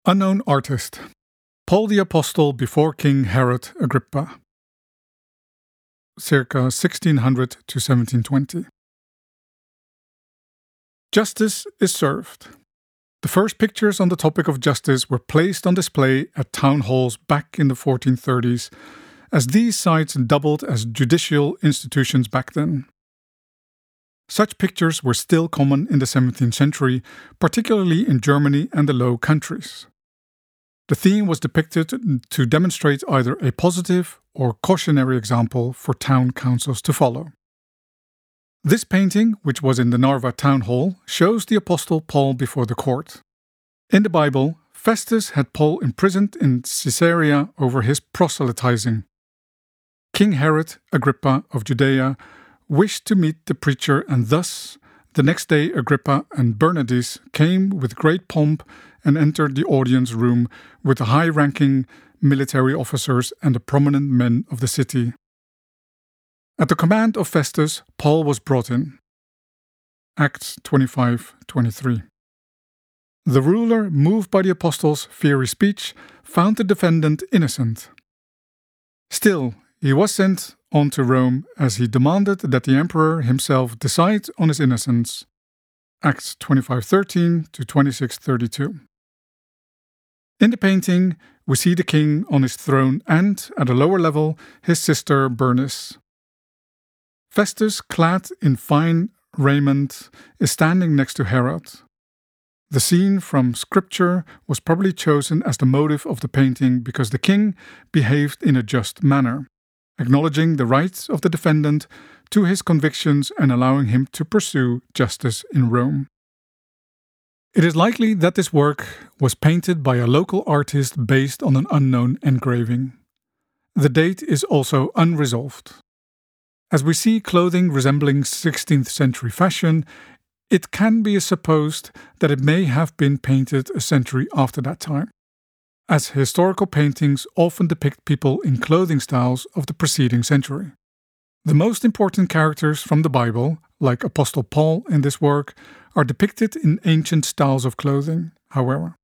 Unknown artist. Paul the Apostle before King Herod Agrippa. Circa 1600 to 1720. Justice is served. The first pictures on the topic of justice were placed on display at town halls back in the 1430s, as these sites doubled as judicial institutions back then. Such pictures were still common in the 17th century, particularly in Germany and the Low Countries. The theme was depicted to demonstrate either a positive or cautionary example for town councils to follow. This painting, which was in the Narva town hall, shows the Apostle Paul before the court. In the Bible, Festus had Paul imprisoned in Caesarea over his proselytizing. King Herod Agrippa of Judea wished to meet the preacher, and thus, the next day Agrippa and Bernice came with great pomp and entered the audience room with the high-ranking military officers and the prominent men of the city. At the command of Festus, Paul was brought in. Acts 25:23. The ruler, moved by the apostles' fiery speech, found the defendant innocent. Still, he was sent on to Rome as he demanded that the emperor himself decide on his innocence. Acts 25:13 to 26:32. In the painting, we see the king on his throne and, at a lower level, his sister Bernice. Festus, clad in fine raiment, is standing next to Herod. The scene from scripture was probably chosen as the motive of the painting because the king behaved in a just manner, acknowledging the rights of the defendant to his convictions and allowing him to pursue justice in Rome. It is likely that this work was painted by a local artist based on an unknown engraving. The date is also unresolved. As we see clothing resembling 16th century fashion, it can be supposed that it may have been painted a century after that time, as historical paintings often depict people in clothing styles of the preceding century. The most important characters from the Bible, like Apostle Paul in this work, are depicted in ancient styles of clothing, however.